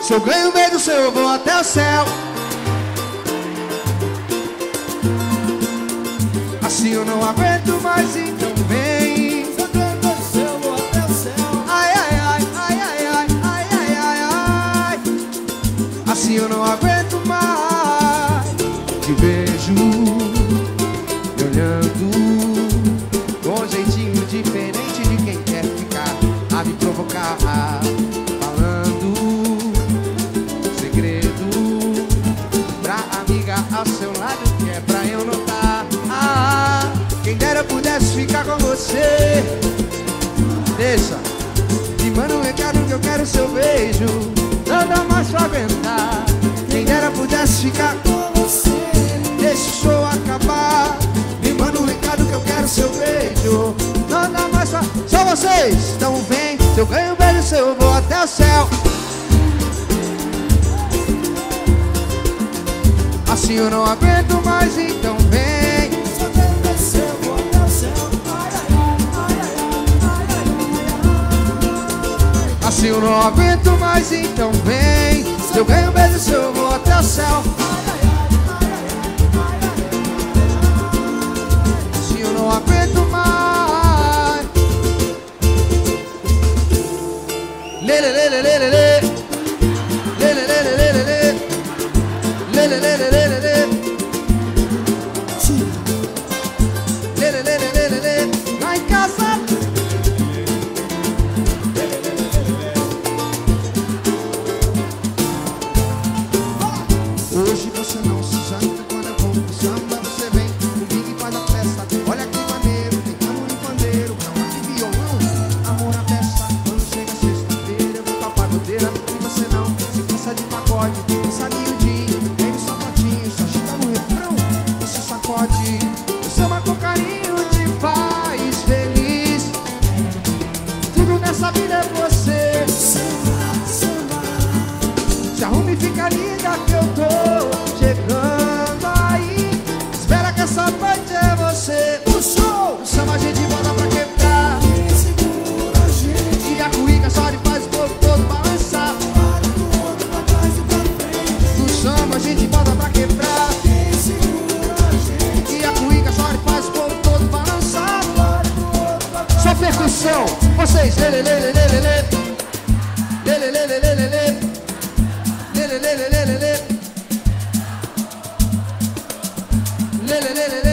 Se eu ganho o meio do céu, eu vou até o céu. Assim eu não aguento mais, então vem. Se eu ganho o meio do céu, eu vou até o céu. Ai, ai, ai, ai, ai, ai, ai, ai, ai, ai. Assim eu não aguento mais. Te vejo me olhando com um jeitinho diferente de quem quer ficar a me provocar, falando segredo pra amiga ao seu lado, que é pra eu notar. Quem dera eu pudesse ficar com você. Deixa, me manda um recado que eu quero seu beijo. Não dá mais pra aguentar. Quem dera eu pudesse ficar com você. Deixa o show acabar. Me manda um recado que eu quero seu beijo. Não dá mais pra... Só vocês, então vem. Se eu ganho um beijo seu, eu vou até o céu. Assim eu não aguento mais, então vem. Se eu ganho o meio do céu, eu vou até o céu. Ai, ai, ai, ai, ai. Assim eu não aguento mais, então vem. Se eu ganho um beijo seu, eu vou até o céu. Assim eu não aguento mais. Lê, lê, lê, lê, lê, lê, lê. Lê, lê, lê, lê, lê, lê, lê. Lê, lê, lê, lê, lê, lê, lê. Lê, lê, lê, lê, lê, lê. Lá em casa. Hoje você não se zanca quando eu vou pro samba. Você vem comigo e faz a festa. Olha que maneiro, tem amor em pandeiro, não aqui violão. Amor na festa, quando chega sexta-feira eu vou pra pagodeira. E você não se cansa de pagode, cansa miudinho, vem só patinho, só chega no refrão e se sacode. O samba com carinho te faz feliz. Tudo nessa vida é você. Se arrume e fica linda que eu tô chegando aí. Espera que essa noite é você. O show, o samba a gente bota pra quebrar. Segura a gente. E a cuíca só lhe faz o povo todo balançar. Para tudo pra trás e pra frente. No samba a gente bota pra quebrar. Segura a gente. E a cuíca só lhe faz o povo todo balançar. Para tudo pra trás. Só percussão, vocês lê, lê, lê, lê, lê, lê, lê. Lê, lê, lê, lê, lê, lê, lê. Lê, lê, lê, lê, lê, lê. Lê, lê, lê, lê, lê.